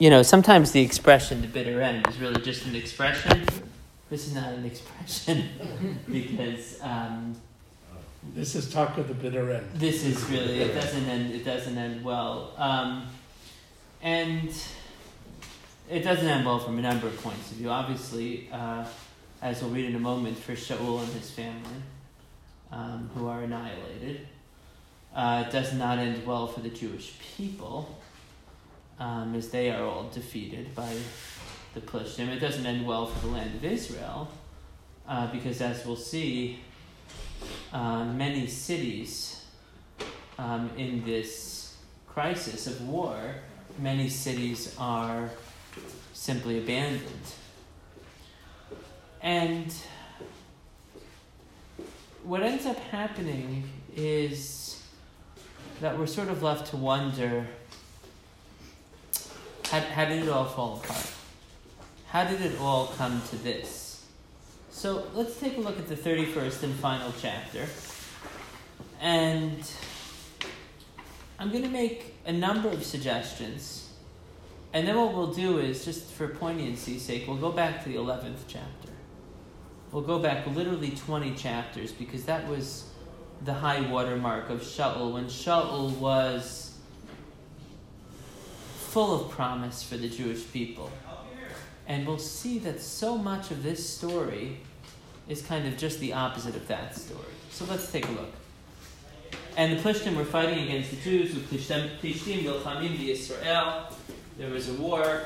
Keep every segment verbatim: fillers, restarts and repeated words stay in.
you know, sometimes the expression, the bitter end, is really just an expression. This is not an expression because um, this is talk of the bitter end. This is really, it doesn't end, it doesn't end well. Um, and it doesn't end well from a number of points of view. Obviously, uh, as we'll read in a moment, for Shaul and his family, um, who are annihilated. Uh, it does not end well for the Jewish people, um, as they are all defeated by the Plishtim. It doesn't end well for the land of Israel, uh, because as we'll see, uh, many cities um, in this crisis of war, many cities are simply abandoned. And what ends up happening is that we're sort of left to wonder, how, how did it all fall apart? How did it all come to this? So let's take a look at the thirty-first and final chapter. And I'm going to make a number of suggestions. And then what we'll do is, just for poignancy's sake, we'll go back to the eleventh chapter. We'll go back literally twenty chapters, because that was the high watermark of Shaul, when Shaul was full of promise for the Jewish people. And we'll see that so much of this story is kind of just the opposite of that story. So let's take a look. And the Plishtim were fighting against the Jews. With Plishtim Yilchamim Yisrael. There was a war.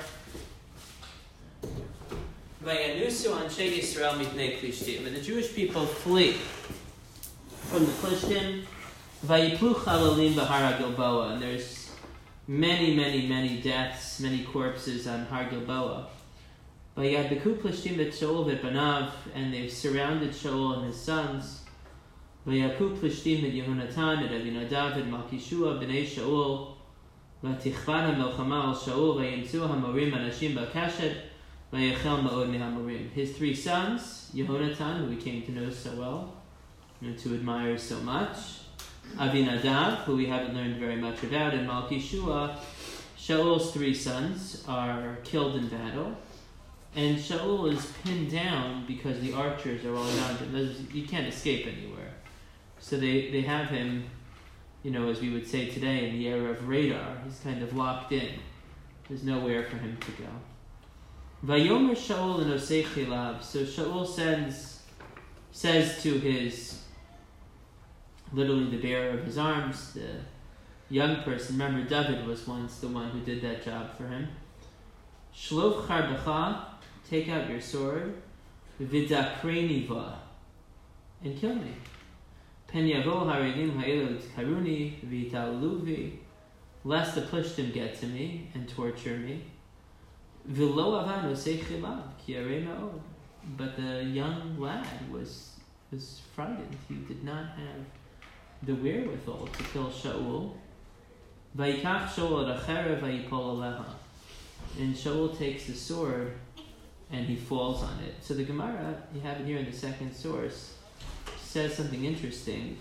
Vayanusu Anshe Yisrael Mipnei Plishtim. And the Jewish people flee from the Plishtim. Vayiplu Chalalim Bahar Gilboa. And there's many, many, many deaths, many corpses on Har Gilboa. Vayadbeku Plishtim et Shaul et Banav. And they've surrounded Shaul and his sons. Vayaku Plishtim et Yehonatan et Avinadav et Malkishua b'nei Shaul. Vatichvana Melchama al Shaul vayimtzu hamorim anashim b'kashet vayechel ma'od mehamorim. His three sons, Yehonatan, who we came to know so well, and to admire so much, Avinadav, who we haven't learned very much about, and Malkishua, Shaul's three sons, are killed in battle. And Shaul is pinned down because the archers are all around him. You can't escape anywhere. So they, they have him, you know, as we would say today in the era of radar. He's kind of locked in. There's nowhere for him to go. Vayomer Shaul and Osei Chilav. So Shaul sends, says to his, literally the bearer of his arms, the young person. Remember, David was once the one who did that job for him. Shlof charbecha, take out your sword. Vidakreni va, and kill me. Pen yavo haredim ha'elu tkaruni v'italuvi, lest the Plishtim get to me and torture me. V'lo avan osei chilav ki yarei ma'od. But the young lad was was frightened. He did not have the wherewithal to kill Shaul. Vayikach Shaul et acherev vayipol aleha. And Shaul takes the sword and he falls on it. So the Gemara, you have it here in the second source, says something interesting.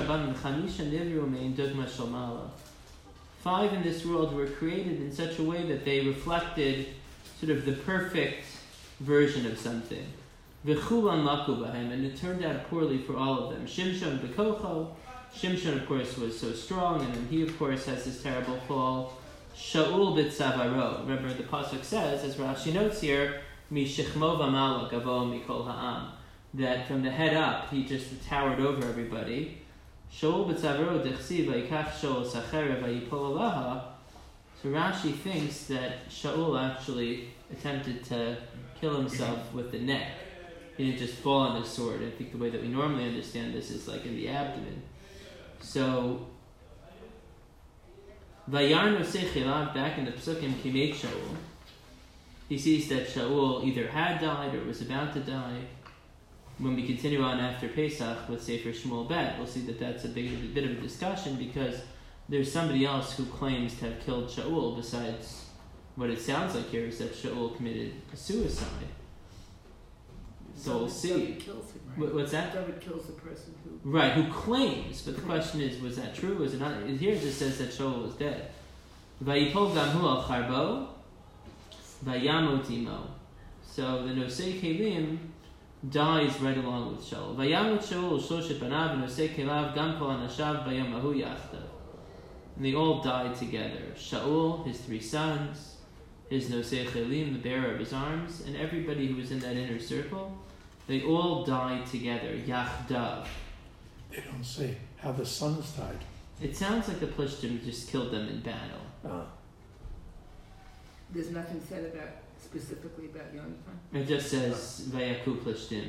Five in this world were created in such a way that they reflected sort of the perfect version of something. And it turned out poorly for all of them. Shimshon bekocho. Shimshon, of course, was so strong, and then he, of course, has this terrible fall. Shaul b'tzavaro. Remember, the pasuk says, as Rashi notes here, "Mishichmo v'malak avo mikol ha'am," that from the head up he just towered over everybody. Shaul b'tzavaro dechsi vayikach Shaul sacherev vayipol alaha. So Rashi thinks that Shaul actually attempted to kill himself with the neck. He didn't just fall on the sword. I think the way that we normally understand this is like in the abdomen. So Vayarno Sechilav, back in the Psukim, Kimet Shaul, he sees that Shaul either had died or was about to die. When we continue on after Pesach with Sefer Shmuel Bet, we'll see that that's a, big, a bit of a discussion, because there's somebody else who claims to have killed Shaul, besides what it sounds like here is that Shaul committed a suicide. So David, we'll see. David kills him, right? What's that? David kills the person who... Right, who claims, but the question is, was that true? Was it not? Here it just says that Shaul was dead. Vayipol gamhu al charbo, Vayamot imo. So the Nosei Kelim dies right along with Shaul. Vayamot Shaul Shoshet Banav Nosei Kelav Gam Kol Anashav Bayam Ahu Yachdav. And they all died together. Shaul, his three sons, his Nosei Kelim, the bearer of his arms, and everybody who was in that inner circle, they all died together. Yachdav. They don't say how the sons died. It sounds like the Plishtim just killed them in battle. Uh, There's nothing said about specifically about Yonatan. It just says Vayaku Plishtim.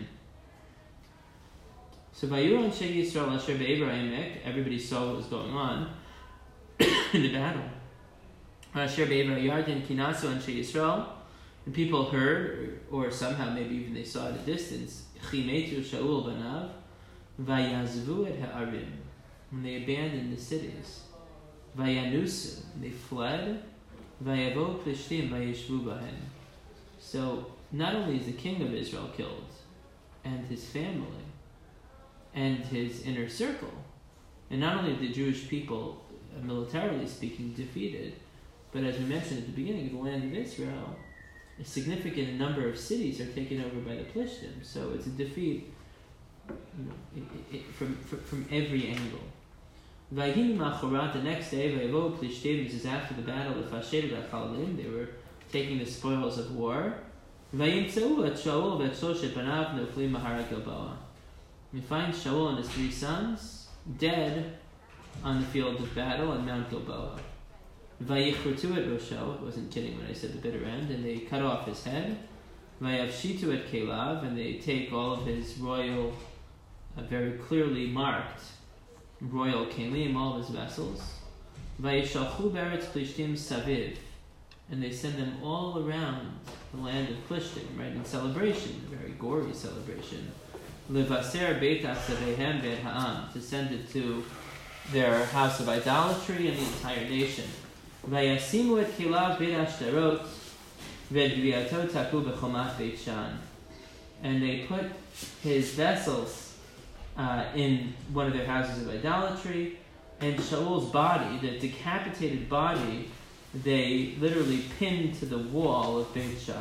So Vayuru Anshe Yisrael Asher Be'ever Emek, everybody saw what was going on in the battle. Asher Be'ever Yarden Kinasu Anshe Yisrael, and people heard, or somehow maybe even they saw at a distance, Chimetu Shaul Banav, Vayazvu et Ha'arim, and they abandoned the cities. Vayanusu, they fled. Vayavo Plishtim Vayishvu Bahen. So not only is the king of Israel killed, and his family, and his inner circle, and not only the Jewish people, uh, militarily speaking, defeated, but as we mentioned at the beginning of the land of Israel, a significant number of cities are taken over by the Plishtim. So it's a defeat, you know, it, it, from, from from every angle. Vayhim Machorat, the next day, Vayavo Plishtim, this is after the battle of Fasher Chalalim, they were taking the spoils of war. Vayimtzeu et Shaul v'et Shoshet Banav noflim mahara Gilboa. We find Shaul and his three sons dead on the field of battle on Mount Gilboa. Vayichrutu et Rosho, I wasn't kidding when I said the bitter end, and they cut off his head. Vayavshitu et Kelav, and they take all of his royal, uh, very clearly marked royal kelim, all of his vessels. Vayishalchu beretz Plishtim saviv, and they send them all around the land of Plishtim, right, in celebration, a very gory celebration. Levaser beit asavehem be'et ha'am, to send it to their house of idolatry and the entire nation. Vayasimu et kelav beit ashtarot ve'et gviato taku b'chomat beit shan, and they put his vessels uh, in one of their houses of idolatry, and Shaul's body, the decapitated body, they literally pinned to the wall of Beit Shan.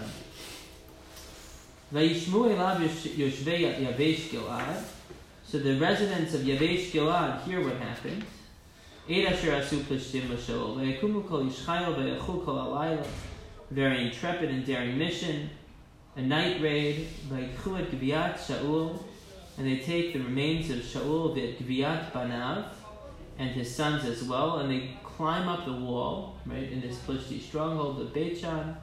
Vayishmu elav yoshvei Yavesh Gilad. So the residents of Yavesh Gilad hear what happened. Eid asher asu Plishtim l'Shaul. Vayikumu kol yishchayil vayachu kol alayla. Very intrepid and daring mission. A night raid. Vayikchu et Gviat Shaul. And they take the remains of Shaul v'et Gviat Banav and his sons as well, and they climb up the wall, right, in this Plishti stronghold of Beit Shan.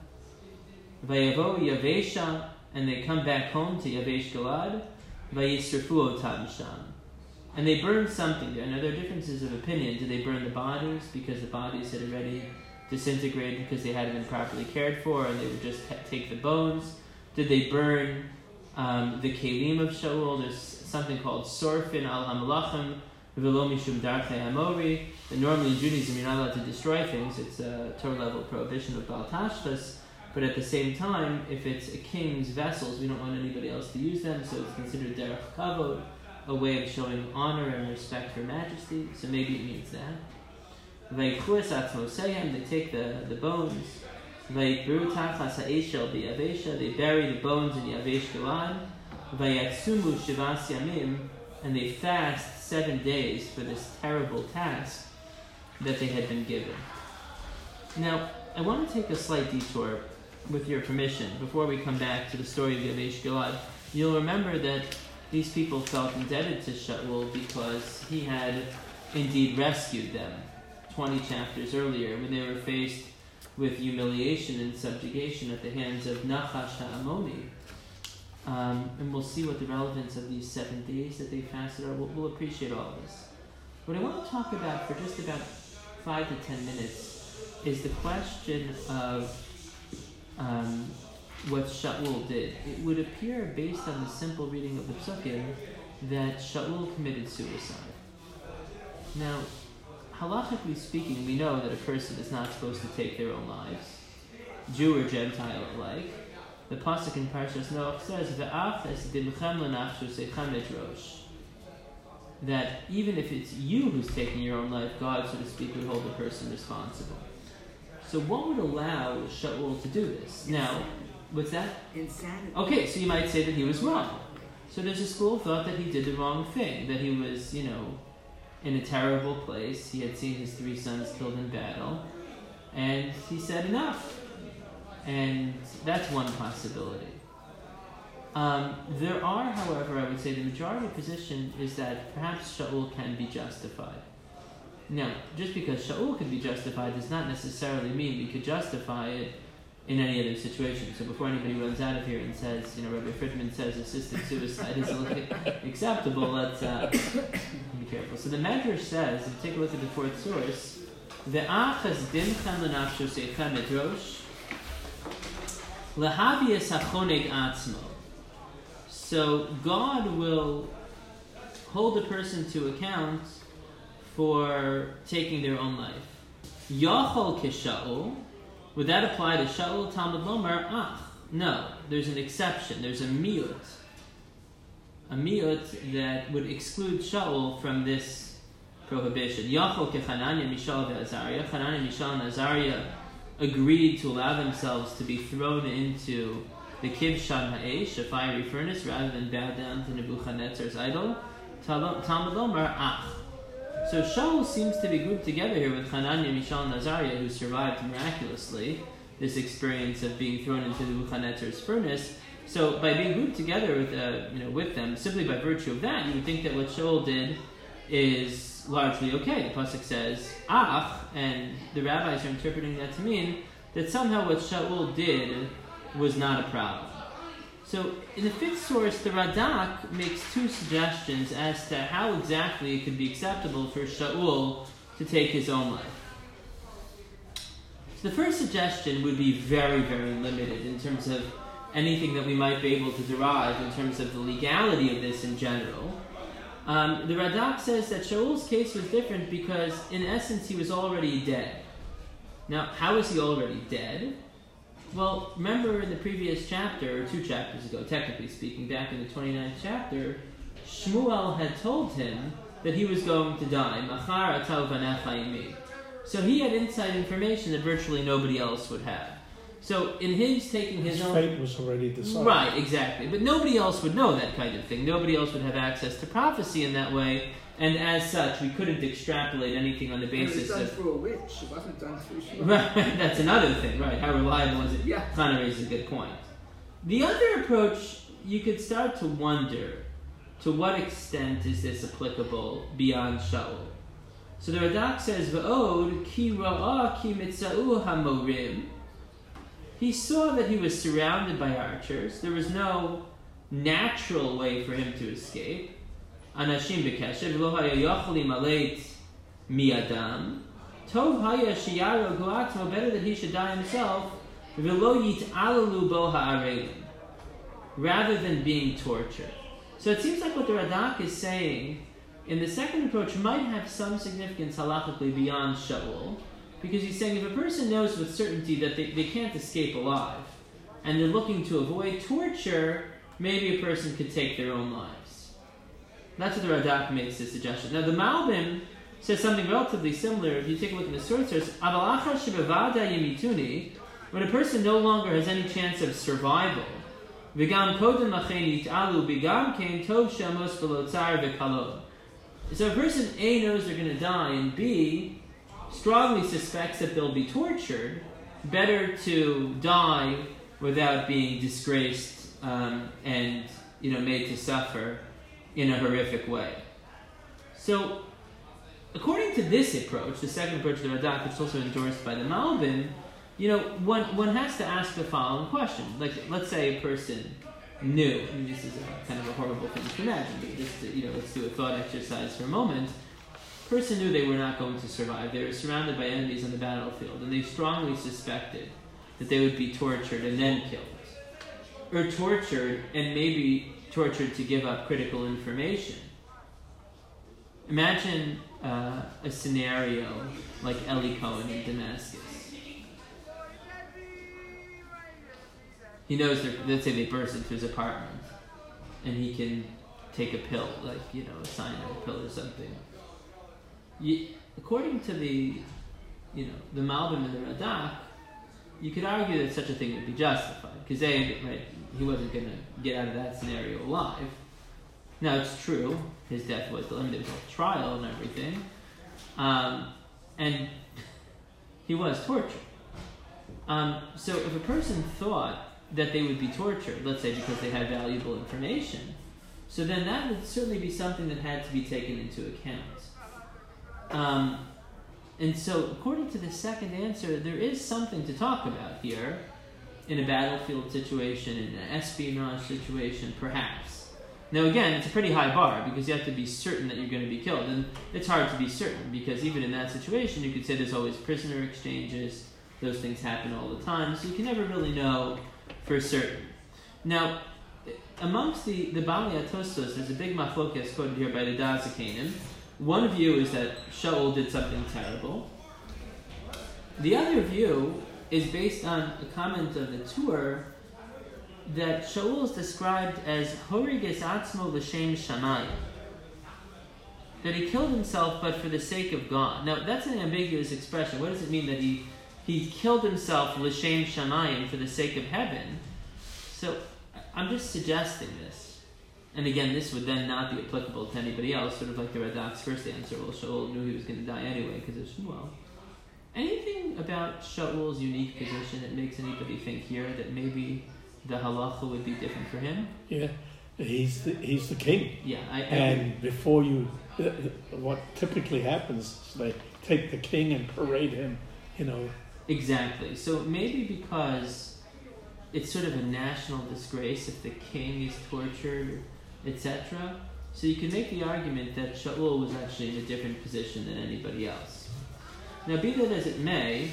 Vayavo Yavesha, and they come back home to Yavesh Gilad. Vayisrafu otam sham, and they burn something there. Now there are differences of opinion. Did they burn the bodies because the bodies had already disintegrated because they hadn't been properly cared for, and they would just take the bones? Did they burn um, the kelim of Shaul? There's something called sorfin al hamalachim v'lo mishum darchei hamori. That normally in Judaism you're not allowed to destroy things. It's a Torah level prohibition of Baal Tashchas. But at the same time, if it's a king's vessels, we don't want anybody else to use them, so it's considered derech kavod, a way of showing honor and respect for majesty. So maybe it means that. Vayikhu es atzmoseim, they take the, the bones. Vayikbru tachas ha'eshel b'Yavesha, they bury the bones in Yavesh Gilad. Vayatsumu shivas yamim, and they fast seven days for this terrible task that they had been given. Now, I want to take a slight detour, with your permission, before we come back to the story of Yavesh Gilad. You'll remember that these people felt indebted to Shaul because he had indeed rescued them twenty chapters earlier when they were faced with humiliation and subjugation at the hands of Nachash HaAmoni. Um, and we'll see what the relevance of these seven days that they fasted are. We'll, we'll appreciate all of this. What I want to talk about for just about five to ten minutes is the question of um, what Shaul did. It would appear, based on the simple reading of the Psukim, that Shaul committed suicide. Now, halachically speaking, we know that a person is not supposed to take their own lives, Jew or Gentile alike. The pasuk in Parshas Noach says, "Ve'ach es dimchem lenafshu sechem edrosh." That even if it's you who's taking your own life, God, so to speak, would hold the person responsible. So what would allow Shaul to do this? Now, what's that? Insanity. Okay, so you might say that he was wrong. So there's a school of thought that he did the wrong thing, that he was, you know, in a terrible place. He had seen his three sons killed in battle, and he said enough. And that's one possibility. Um, there are, however, I would say the majority position is that perhaps Shaul can be justified. Now, just because Shaul could be justified does not necessarily mean we could justify it in any other situation. So before anybody runs out of here and says, you know, Rabbi Friedman says assisted suicide is acceptable, let's uh, be careful. So the Medrash says, if you take a look at the fourth source, Ve'achas dimchan l'nafsho seichem edrosh lehavias hachoneg atzmo. So God will hold a person to account for taking their own life. Yachol keshaul. Would that apply to Shaul? Talmud Lomar, ach. No, there's an exception. There's a miut. A miut that would exclude Shaul from this prohibition. Yachol ke Hananiah, Mishael, and Azariah. Hananiah, Mishael, and Azariah agreed to allow themselves to be thrown into the Kibshan Ha'esh, a fiery furnace, rather than bow down to Nebuchadnezzar's idol. Talmud Lomar, ach. So Shaul seems to be grouped together here with Hananiah, Mishael, and Azariah, who survived miraculously this experience of being thrown into the Nebuchadnezzar's furnace. So by being grouped together with, uh, you know, with them, simply by virtue of that, you would think that what Shaul did is largely okay. The pasuk says ach, and the rabbis are interpreting that to mean that somehow what Shaul did was not a problem. So, in the fifth source, the Radak makes two suggestions as to how exactly it could be acceptable for Shaul to take his own life. So the first suggestion would be very, very limited in terms of anything that we might be able to derive in terms of the legality of this in general. Um, the Radak says that Shaul's case was different because, in essence, he was already dead. Now, how is he already dead? Well, remember in the previous chapter, or two chapters ago, technically speaking, back in the twenty-ninth chapter, Shmuel had told him that he was going to die. Machar atav vanecha imi. So he had inside information that virtually nobody else would have. So in his taking his, his own... fate was already decided. Right, exactly. But nobody else would know that kind of thing. Nobody else would have access to prophecy in that way. And as such, we couldn't extrapolate anything on the basis it was done of... through a witch. It wasn't done through Shmuel. Right, that's another thing, right? How reliable is it? Yeah. Kind of raises a good point. The other approach, you could start to wonder, to what extent is this applicable beyond Shaul? So the Radak says, V'od ki ra'ah ki mitza'u hamorim. He saw that he was surrounded by archers. There was no natural way for him to escape. Anashim bekeshev lo haya yachol imaleit miadam. Tov haya sheyaro guatmo. Better that he should die himself. V'lo yit'alalu bo ha'arelim. Rather than being tortured. So it seems like what the Radak is saying in the second approach might have some significance halachically beyond Shaul. Because he's saying if a person knows with certainty that they, they can't escape alive, and they're looking to avoid torture, maybe a person could take their own lives. That's what the Radak makes this suggestion. Now the Malbim says something relatively similar. If you take a look in the sources, when a person no longer has any chance of survival, so a person A knows they're going to die, and B strongly suspects that they'll be tortured, better to die without being disgraced um, and you know made to suffer in a horrific way. So, according to this approach, the second approach of the Radak, which is also endorsed by the Malbim, you know, one one has to ask the following question. Like, let's say a person knew, I mean, this is a, kind of a horrible thing to imagine, but just to, you know, let's do a thought exercise for a moment. Person knew they were not going to survive. They were surrounded by enemies on the battlefield, and they strongly suspected that they would be tortured and then killed. Or tortured, and maybe tortured to give up critical information. Imagine uh, a scenario like Eli Cohen in Damascus. He knows, let's say they burst into his apartment, and he can take a pill, like, you know, a cyanide pill or something. You, according to the you know, the Malbim and the Radak, you could argue that such a thing would be justified because they, right, he wasn't going to get out of that scenario alive. Now it's true, his death was delayed. There was a trial and everything, um, and he was tortured. Um, so if a person thought that they would be tortured, let's say because they had valuable information, so then that would certainly be something that had to be taken into account. Um, and so according to the second answer, there is something to talk about here in a battlefield situation, in an espionage situation, perhaps. Now again, it's a pretty high bar because you have to be certain that you're going to be killed, and it's hard to be certain because even in that situation you could say there's always prisoner exchanges, those things happen all the time, so you can never really know for certain. Now, amongst the, the Balei HaTosfos, there's a big machlokas quoted here by the Dazakanim. One view is that Shaul did something terrible. The other view is based on a comment of the Tur that Shaul is described as Horiges Atzmo L'Shem Shamayim, that he killed himself but for the sake of God. Now that's an ambiguous expression. What does it mean that he he killed himself L'Shem Shamayim, for the sake of heaven? So I'm just suggesting this, and again this would then not be applicable to anybody else, sort of like the Radak's first answer. Well, Shaul knew he was going to die anyway because of Shmuel. Anything about Shaul's unique position that makes anybody think here that maybe the halacha would be different for him? Yeah, he's the, he's the king. Yeah, I, I and agree. before you, uh, what typically happens is they take the king and parade him, you know. Exactly. So maybe because it's sort of a national disgrace if the king is tortured, et cetera. So you can make the argument that Shaul was actually in a different position than anybody else. Now, be that as it may,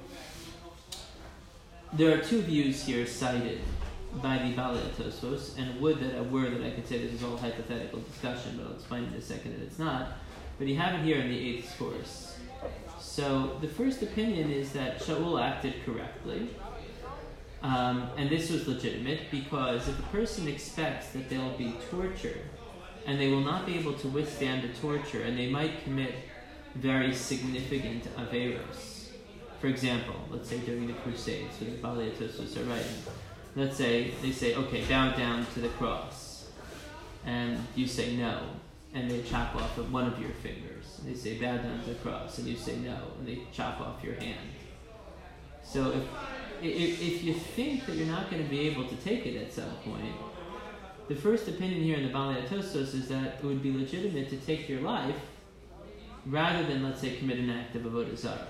there are two views here cited by the Balei HaTosfos, and would that I were that I could say this is all hypothetical discussion, but I'll explain in a second that it's not. But you have it here in the eighth source. So the first opinion is that Shaul acted correctly, um, and this was legitimate because if a person expects that they'll be tortured and they will not be able to withstand the torture, and they might commit very significant averos. For example, let's say during the Crusades, so the Balei HaTosfos are writing, let's say they say, okay, bow down to the cross, and you say no, and they chop off one of your fingers. And they say bow down to the cross, and you say no, and they chop off your hand. So if if, if you think that you're not going to be able to take it at some point, the first opinion here in the Balei HaTosfos is that it would be legitimate to take your life rather than, let's say, commit an act of avodah zarah.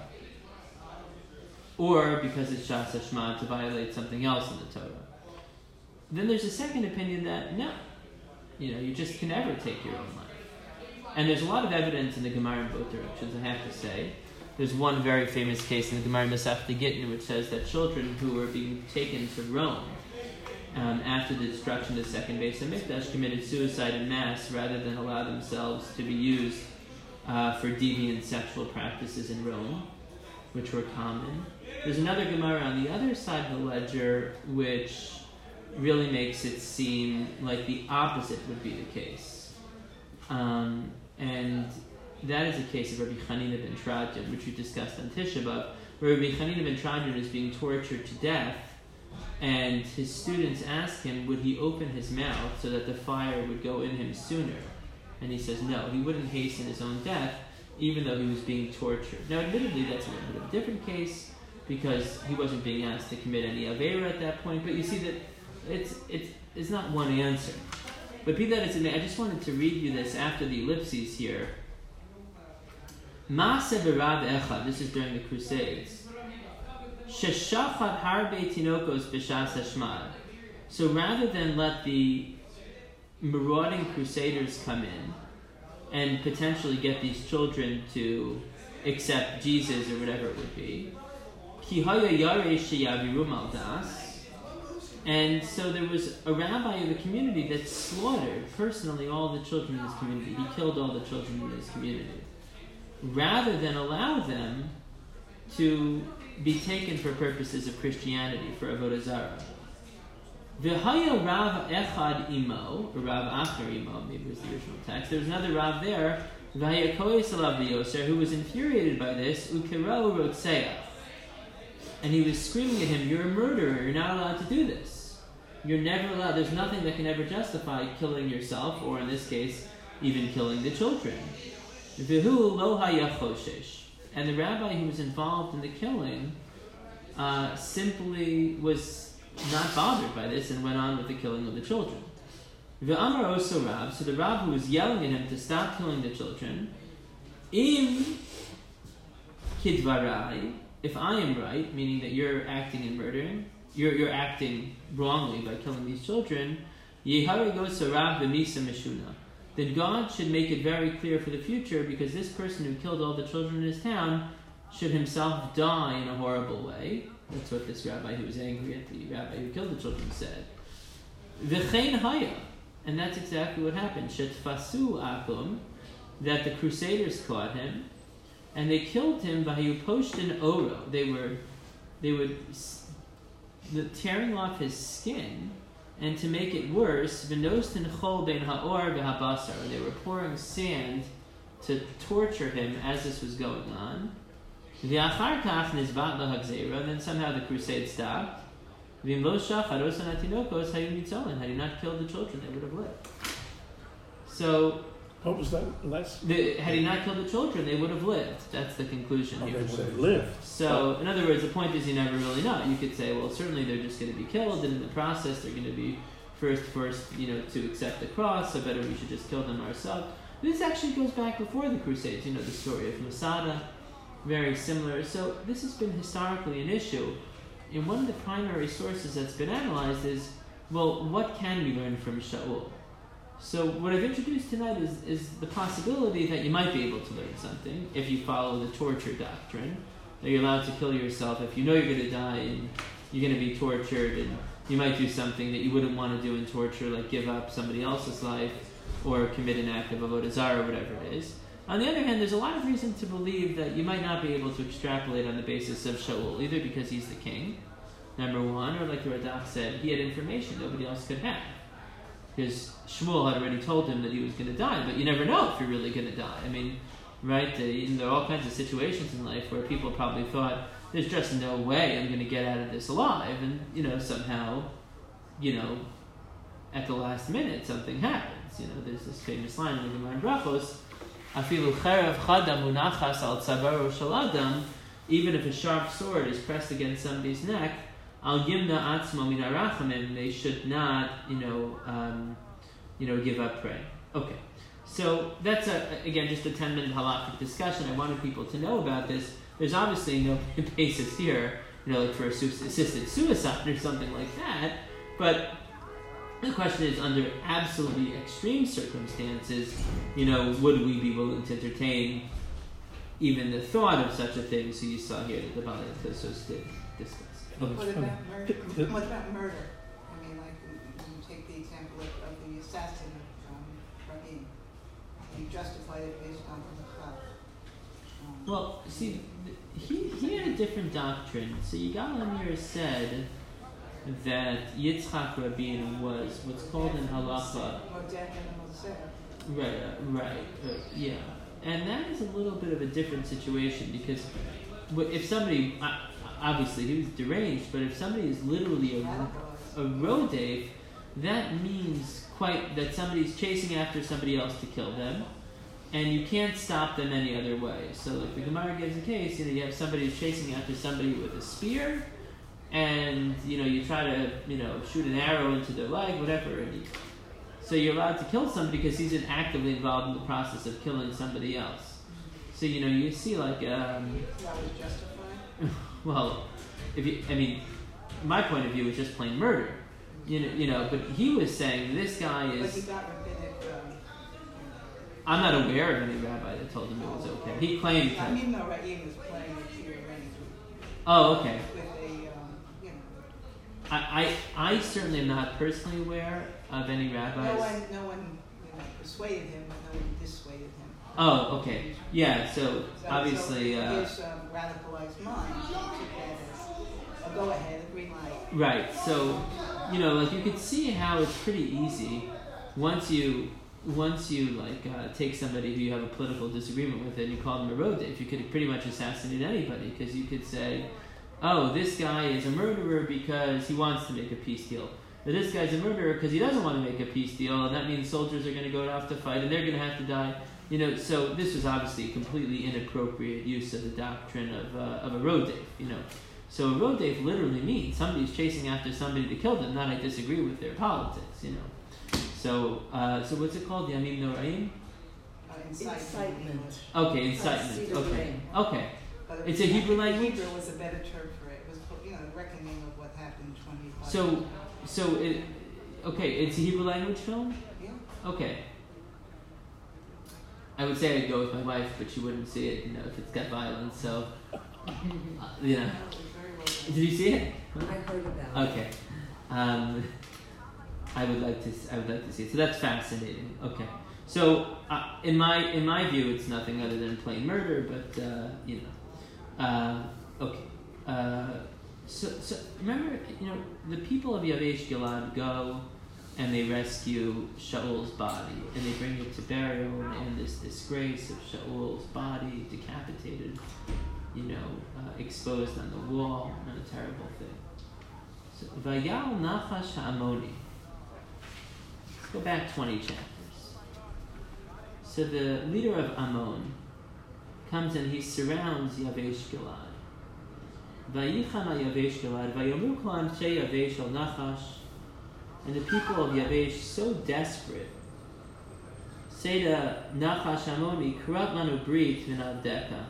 Or, because it's Shas Hashma, to violate something else in the Torah. Then there's a second opinion that, no, you know, you just can never take your own life. And there's a lot of evidence in the Gemara in both directions, I have to say. There's one very famous case in the Gemara Masechta Gittin which says that children who were being taken to Rome um, after the destruction of the second Beis HaMikdash committed suicide en masse rather than allow themselves to be used uh, for deviant sexual practices in Rome, which were common. There's another Gemara on the other side of the ledger which really makes it seem like the opposite would be the case. Um, and that is the case of Rabbi Chanina ben Trajan, which we discussed on Tisha B'Av, where Rabbi Chanina ben Trajan is being tortured to death, and his students ask him, would he open his mouth so that the fire would go in him sooner? And he says no, he wouldn't hasten his own death, even though he was being tortured. Now, admittedly, that's a little bit of a different case, because he wasn't being asked to commit any Aveira at that point, but you see that it's it's it's not one answer. But be that as it may, I just wanted to read you this after the ellipses here. Maaseh b'Rav Echad, this is during the Crusades. Sheshachad harbe tinokos b'shas hashmad. So rather than let the marauding crusaders come in and potentially get these children to accept Jesus or whatever it would be, ki haya yareh sheyaviru maldas. And so there was a rabbi of the community that slaughtered personally all the children in his community. He killed all the children in his community, rather than allow them to be taken for purposes of Christianity, for avodah zarah. V'haya Rav Echad imo, or Rav Acher imo, maybe it was the original text. There was another Rav there Vayakoyes alav b'yoser, who was infuriated by this, ukirau rotseach. And he was screaming at him, "You're a murderer, you're not allowed to do this. You're never allowed, there's nothing that can ever justify killing yourself, or in this case, even killing the children." Vihu lo haya choshesh. And the rabbi who was involved in the killing uh, simply was not bothered by this and went on with the killing of the children. V'amar oso rab, so the rab who was yelling at him to stop killing the children, im kidvarai, if I am right, meaning that you're acting and murdering, you're you're acting wrongly by killing these children, yehari gosa rab b'misa mishuna, then God should make it very clear for the future, because this person who killed all the children in his town should himself die in a horrible way. That's what this rabbi who was angry at the rabbi who killed the children said. V'chein haya. And that's exactly what happened. Shetfasu akum, that the Crusaders caught him, and they killed him by poshtin oro. They were, they would the tearing off his skin, and to make it worse, v'nostin chol ben haor v'habasar. They were pouring sand to torture him as this was going on. V'achar kach nizvat lahagzera. And then somehow the crusade stopped. Had he not killed the children, they would have lived. So, what was that last? The, had he not killed the children, they would have lived. That's the conclusion Oh, here. they would have lived. So, in other words, the point is you never really know. You could say, well, certainly they're just going to be killed, and in the process they're going to be first, first, you know, to accept the cross. So better we should just kill them ourselves. This actually goes back before the Crusades. You know the story of Masada, very similar. So this has been historically an issue. And one of the primary sources that's been analyzed is, well, what can we learn from Shaul? So what I've introduced tonight is, is the possibility that you might be able to learn something if you follow the torture doctrine, that you're allowed to kill yourself if you know you're going to die and you're going to be tortured, and you might do something that you wouldn't want to do in torture, like give up somebody else's life or commit an act of avodah zarah or whatever it is. On the other hand, there's a lot of reason to believe that you might not be able to extrapolate on the basis of Shaul, either because he's the king, number one, or like the Radak said, he had information nobody else could have. Because Shmuel had already told him that he was going to die, but you never know if you're really going to die. I mean, right, uh, there are all kinds of situations in life where people probably thought, there's just no way I'm going to get out of this alive, and, you know, somehow, you know, at the last minute, something happens. You know, there's this famous line in the Gemara in Brachos, Afilu cherev chadam unachas al tzavaro shel adam, even if a sharp sword is pressed against somebody's neck, al yimna atzmo min harachamim, they should not, you know, um, you know, give up praying. Okay, so that's a, again just a ten-minute halakhic discussion. I wanted people to know about this. There's obviously no basis here, you know, like for assisted suicide or something like that. But the question is, under absolutely extreme circumstances, you know, would we be willing to entertain even the thought of such a thing? So you saw here that the Bali Tosos did discuss. What about murder? What about murder? I mean, like, when you take the example of, of the assassin of um, Rahim, you justified it based on the fact. Um, well, see, he he had a different doctrine. So Yigal Amir said that Yitzchak Rabin was what's called in halacha. Right, uh, right, uh, yeah, and that is a little bit of a different situation, because if somebody, obviously he was deranged, but if somebody is literally a, a rodef, that means quite that somebody's chasing after somebody else to kill them, and you can't stop them any other way. So, like the Gemara gives a case, you know, you have somebody who's chasing after somebody with a spear, and you know you try to you know shoot an arrow into their leg, whatever. And you, so you're allowed to kill somebody because he's actively involved in the process of killing somebody else. So you know you see like um, that was justified. Well, if you, I mean, my point of view is just plain murder. You know, you know. But he was saying this guy is. But he got rabbinic. Um, I'm not aware of any rabbi that told him it was okay. He claimed. I mean, no, Rahim was playing with your range. Oh, okay. I, I, I certainly am not personally aware of any rabbis. No one, no one you know, persuaded him, but no one dissuaded him. Oh, okay. Yeah, so, so obviously... So uh, his um, radicalized mind took that as a go-ahead, a green light. Right, so, you know, like you could see how it's pretty easy once you once you like uh, take somebody who you have a political disagreement with and you call them a rodef, you could pretty much assassinate anybody, because you could say, oh, this guy is a murderer because he wants to make a peace deal. Or this guy's a murderer because he doesn't want to make a peace deal, and that means soldiers are going to go off to fight and they're going to have to die. You know, so this was obviously a completely inappropriate use of the doctrine of, uh, of a rodef, you know. So a rodef literally means somebody's chasing after somebody to kill them, not I disagree with their politics, you know. So, uh, so what's it called? Yamim Noraim? Uh, incitement. Okay, incitement. Okay, okay. But It's a Hebrew language? Hebrew was a better term for it. It was, you know, reckoning of what happened twenty-five So, years ago. so it, okay, it's a Hebrew language film? Yeah. Okay. I would say I'd go with my wife, but she wouldn't see it, you know, if it's got violence, so, uh, you know. No, it was very well done. Did you see it? I heard about it. Okay. Um, I would like to. I would like to see it. So that's fascinating. Okay. So uh, in my in my view, it's nothing other than plain murder. But uh, you know. Uh, okay. Uh, so so remember, you know, the people of Yavesh Gilad go and they rescue Shaul's body and they bring it to burial, and this disgrace of Shaul's body decapitated, you know, uh, exposed on the wall, and a terrible thing. So, Vayal Nachash Ha'amoni. Let's go back twenty chapters. So the leader of Ammon comes and he surrounds Yavesh Gilad. Vayicham Yavesh Gilad, Vayomu Kol Anshe Yavesh al Nachash. And the people of Yavesh, so desperate, say to Nachash Ammoni, Karat Lanu Brit V'navdeka.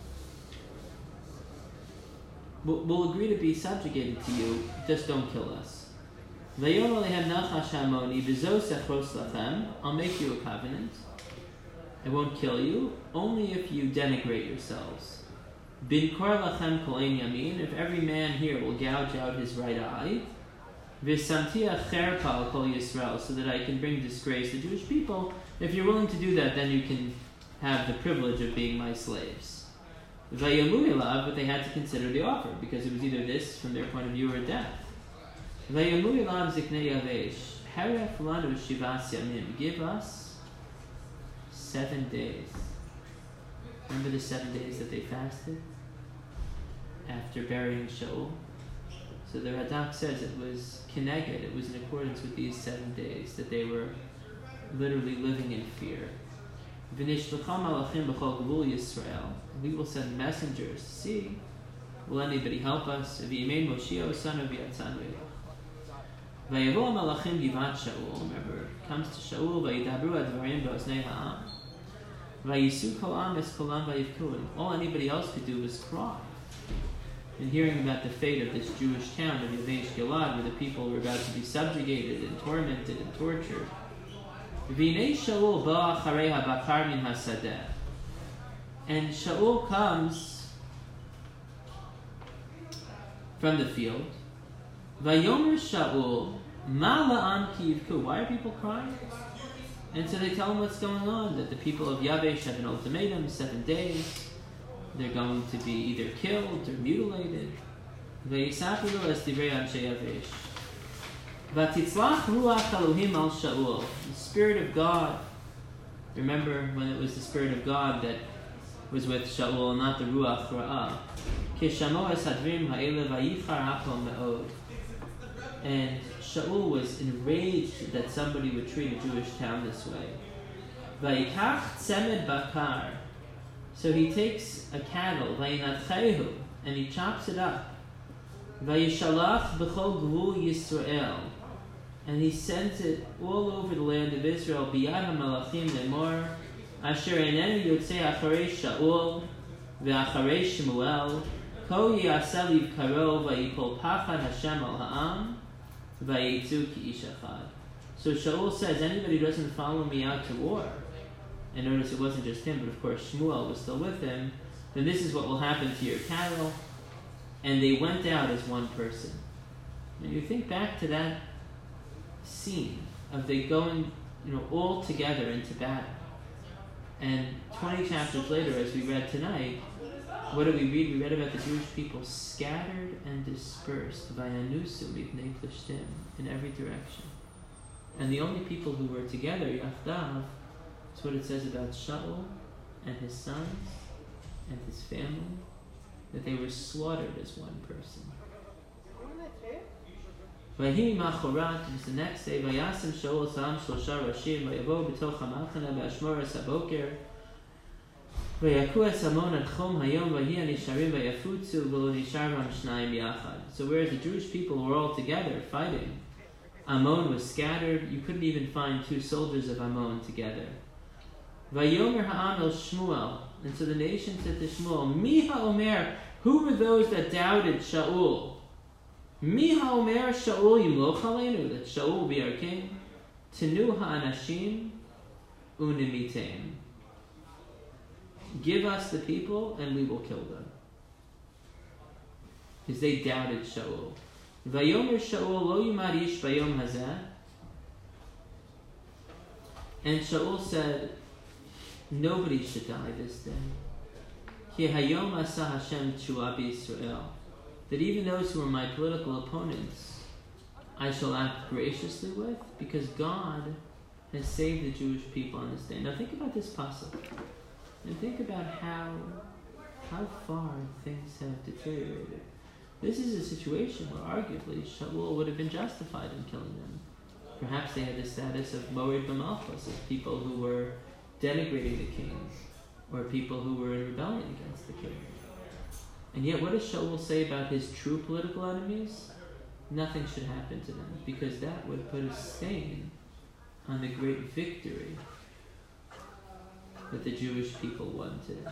We'll, we'll agree to be subjugated to you, just don't kill us. Vayom alehem Nachash Ammoni, B'zo sechros lachem, I'll make you a covenant. I won't kill you, only if you denigrate yourselves. Bin kor lachem kol ein yamin, if every man here will gouge out his right eye. V'samtia cherpa al kol Yisrael, so that I can bring disgrace to the Jewish people. If you're willing to do that, then you can have the privilege of being my slaves. Vayamu elav, but they had to consider the offer, because it was either this, from their point of view, or death. Vayamu elav ziknei Yavesh, haref lanu shivas yamim, give us seven days. Remember the seven days that they fasted after burying Shaul? So the Radak says it was kineged, it was in accordance with these seven days that they were literally living in fear. V'nishlacham malachim b'chol gvul Yisrael. We will send messengers to see, will anybody help us? V'yimein Moshio son of Yatzanu elach. V'yavo malachim givat Shaul. Remember, it comes to Shaul, v'yidabru advarim b'oznei ha'am. V'yisu kol am es kolam v'yivku. And all anybody else could do was cry. And hearing about the fate of this Jewish town of Yavesh Gilad, where the people were about to be subjugated and tormented and tortured. V'nei Shaul ba acharei habakar min hasadeh. And Shaul comes from the field. Vayomer Shaul ma la'am ki yivku. Why are people crying? And so they tell him what's going on, that the people of Yavesh have an ultimatum, seven days. They're going to be either killed or mutilated. V'yisapilu es divrei anshe Yavesh. V'titzlach ruach Elohim al Shaul. The Spirit of God. Remember when it was the Spirit of God that was with Shaul, not the ruach ra'ah. Kishamo es hadrim ha'ele v'yichar hakol me'od. And Shaul was enraged that somebody would treat a Jewish town this way. V'yikach tzemed bakar. So he takes a cattle, vayinatchehu, and he chops it up. Vayishalach b'chol gvul Yisrael, and he sends it all over the land of Israel. Biyad hamalachim lemor, asher enenu yotzei acharei Shaul ve'acharei Shmuel, ko yaseh livkaro vayipol pachad Hashem al ha'am, vayitzu ki ish echad. So Shaul says, anybody who doesn't follow me out to war, and notice it wasn't just him, but of course Shmuel was still with him, then this is what will happen to your cattle. And they went out as one person. When you think back to that scene of they going, you know, all together into battle, and twenty chapters later, as we read tonight, what do we read? We read about the Jewish people scattered and dispersed by Anusu Mipnei Plishtim in every direction. And the only people who were together, Yachdav, is what it says about Shaul and his sons and his family, that they were slaughtered as one person. Vayhi machorat, it was the next day, Vayasim Shaul Sam Shlosha Rashim, Vayavo B'toch HaMachana B'ashmoras HaBoker, Vayaku Es Amon Ad Chom Hayom Vayhi Anisharim Vayafutzu V'lo Nishar Vam Shnayim Yachad. So whereas the Jewish people were all together fighting, Ammon was scattered. You couldn't even find two soldiers of Ammon together. Vayomer Ha'am El Shmuel, and so the nation said to Shmuel, Mi ha'omer, who were those that doubted Shaul? Mi ha'omer Shaul yimloch aleinu, that Shaul will be our king. Tenu ha'anashim unimitem. Give us the people and we will kill them. Because they doubted Shaul. Vayomer Shaul lo yimarish bayom hazeh. And Shaul said, nobody should die this day. Ki hayom asa Hashem tshuva b'Yisrael. That even those who are my political opponents, I shall act graciously with, because God has saved the Jewish people on this day. Now think about this pasuk, and think about how how far things have deteriorated. This is a situation where arguably Shaul would have been justified in killing them. Perhaps they had the status of Moed B'Malchus, as people who were denigrating the king, or people who were in rebellion against the king. And yet what does Shaul say about his true political enemies? Nothing should happen to them, because that would put a stain on the great victory that the Jewish people won today.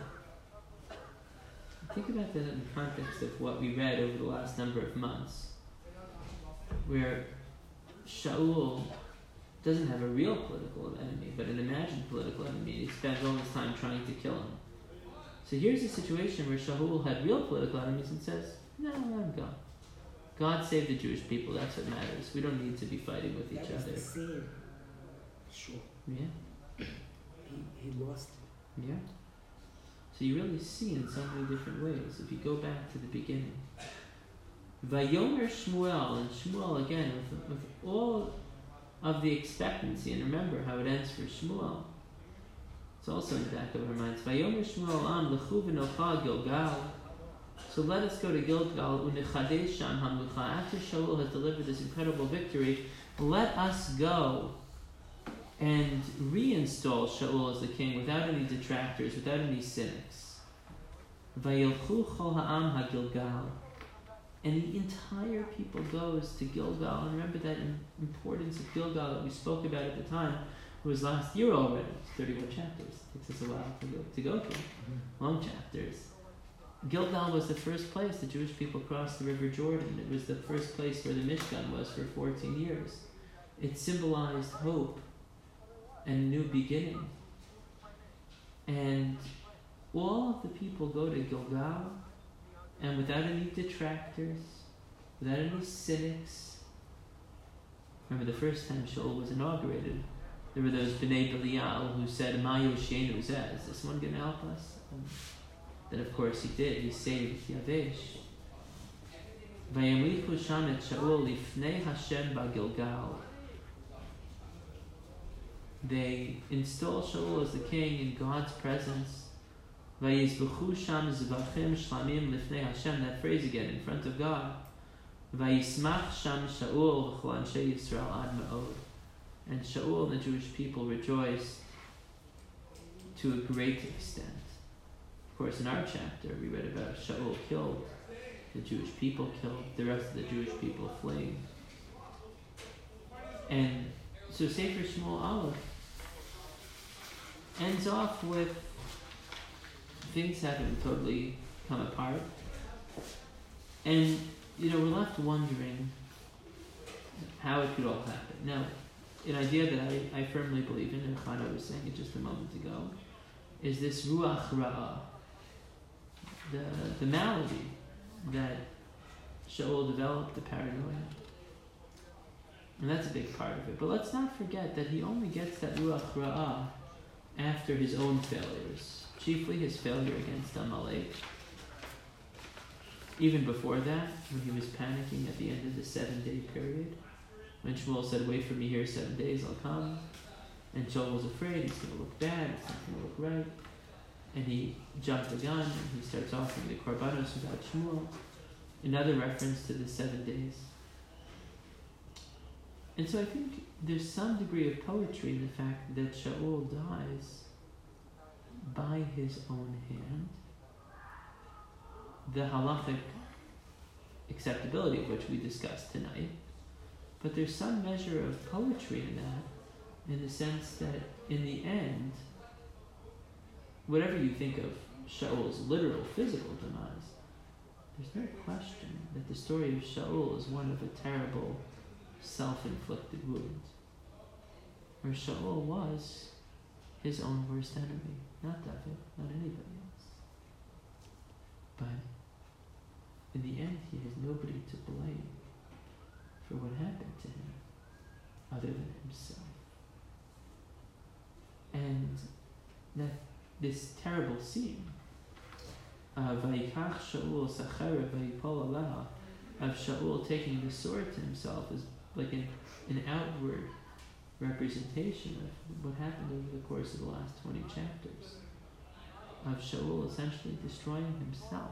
Think about that in the context of what we read over the last number of months, where Shaul doesn't have a real political enemy, but an imagined political enemy. He spends all his time trying to kill him. So here's a situation where Shaul had real political enemies and says, no, let him go. God saved the Jewish people, that's what matters. We don't need to be fighting with each that was other. The same. Sure. Yeah. He, he lost it. Yeah. So you really see in so many different ways. If you go back to the beginning. Vayomer Shmuel, and Shmuel again, with, with all of the expectancy, and remember how it ends for Shmuel. It's also in the back of our minds. Vayomer Shmuel am lechu v'nocha Gilgal. So let us go to Gilgal, u'nechadesh sham hamlucha. After Shaul has delivered this incredible victory, let us go and reinstall Shaul as the king without any detractors, without any cynics. Vayilchu chol ha'am ha'Gilgal. And the entire people goes to Gilgal. And remember that importance of Gilgal that we spoke about at the time. It was last year already. It's thirty-one chapters. It takes us a while to go, to go through. Mm-hmm. Long chapters. Gilgal was the first place the Jewish people crossed the River Jordan. It was the first place where the Mishkan was for fourteen years. It symbolized hope and a new beginning. And all of the people go to Gilgal, and without any detractors, without any cynics. Remember the first time Shaul was inaugurated, there were those B'nai Belial who said, Ma Yoshenu Zeh, is this one going to help us? And then of course he did, he saved Yavesh. Vayamlichu sham et Shaul lifnei Hashem ba'Gilgal. They install Shaul as the king in God's presence. Vayizbuchu sham zvachim shlamim lifnei Hashem. That phrase again, in front of God. Vayismach sham Shaul v'chol anshe Yisrael ad ma'od. And Shaul and the Jewish people rejoiced to a great extent. Of course, in our chapter, we read about Shaul killed, the Jewish people killed, the rest of the Jewish people fleeing. And so Sefer Shmuel Aleph ends off with things having totally come apart. And, you know, we're left wondering how it could all happen. Now, an idea that I, I firmly believe in, and Chana was saying it just a moment ago, is this Ruach Ra'ah, the, the malady that Shaul developed, the paranoia. And that's a big part of it. But let's not forget that he only gets that Ruach Ra'ah after his own failures, chiefly his failure against Amalek. Even before that, when he was panicking at the end of the seven-day period, When Shmuel said, "Wait for me here seven days, I'll come," and Shaul was afraid he's going to look bad, it's not going to look right, and he jumped the gun and he starts offering the korbanos without Shmuel. Another reference to the seven days. And so I think there's some degree of poetry in the fact that Shaul dies by his own hand. The halachic acceptability of which we discussed tonight. But there's some measure of poetry in that, in the sense that in the end, whatever you think of Shaul's literal physical demise, there's no question that the story of Shaul is one of a terrible self-inflicted wound, where Shaul was his own worst enemy, not David, not anybody else. But in the end, he has nobody to blame for what happened to him other than himself. And that this terrible scene of Vayikach Shaul Sachera Vayipol Aleha, of Shaul taking the sword to himself, is like an, an outward representation of what happened over the course of the last twenty chapters, of Shaul essentially destroying himself.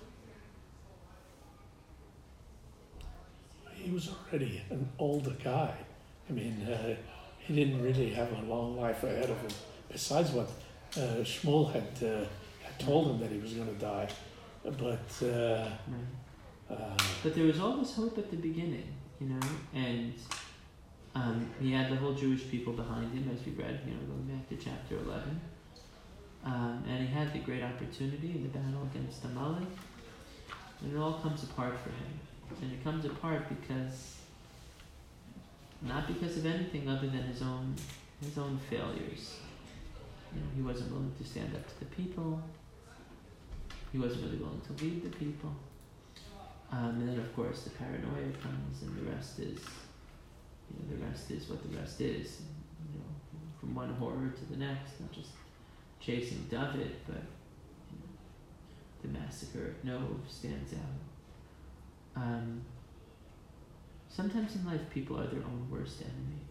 He was already an older guy. I mean, uh, he didn't really have a long life ahead of him, besides what uh, Shmuel had, uh, had told him that he was going to die. But uh, Right. uh, But there was all this hope at the beginning, you know, and um, he had the whole Jewish people behind him, as we read, you know, going back to chapter eleven. Um, and he had the great opportunity in the battle against Amalek, and it all comes apart for him. And it comes apart because, not because of anything other than his own his own failures. You know, he wasn't willing to stand up to the people. He wasn't really willing to lead the people. Um, and then, of course, the paranoia comes, and the rest is, you know, the rest is what the rest is. You know, from one horror to the next, not just chasing David, but you know, the massacre of Nov stands out. Um, sometimes in life, people are their own worst enemy.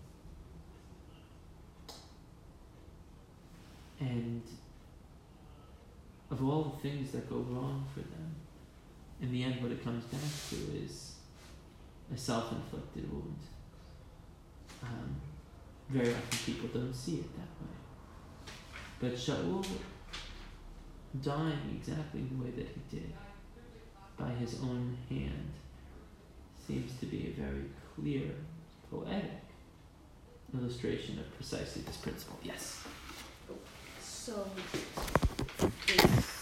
And of all the things that go wrong for them, in the end, what it comes back to is a self-inflicted wound. Um, very often people don't see it that way. But Shaul dying exactly the way that he did, by his own hand, seems to be a very clear, poetic illustration of precisely this principle. Yes? So, it's